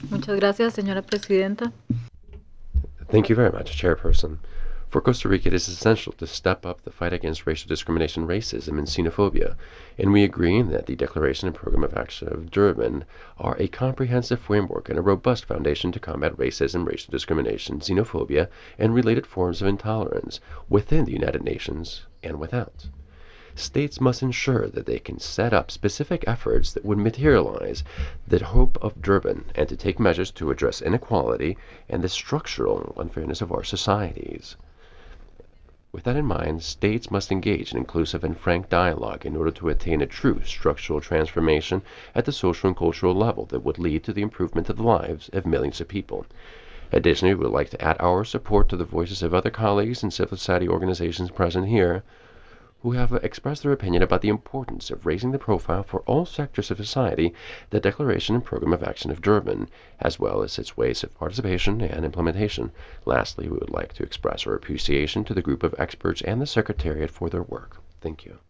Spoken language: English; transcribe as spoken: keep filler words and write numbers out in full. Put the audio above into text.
Muchas gracias, señora presidenta. Thank you very much, Chairperson. For Costa Rica, it is essential to step up the fight against racial discrimination, racism, and xenophobia, and we agree that the Declaration and Program of Action of Durban are a comprehensive framework and a robust foundation to combat racism, racial discrimination, xenophobia, and related forms of intolerance within the United Nations and without. States must ensure that they can set up specific efforts that would materialize the hope of Durban and to take measures to address inequality and the structural unfairness of our societies. With that in mind, states must engage in inclusive and frank dialogue in order to attain a true structural transformation at the social and cultural level that would lead to the improvement of the lives of millions of people. Additionally, we would like to add our support to the voices of other colleagues and civil society organizations present here who have expressed their opinion about the importance of raising the profile for all sectors of society, the Declaration and Program of Action of Durban, as well as its ways of participation and implementation. Lastly, we would like to express our appreciation to the group of experts and the Secretariat for their work. Thank you.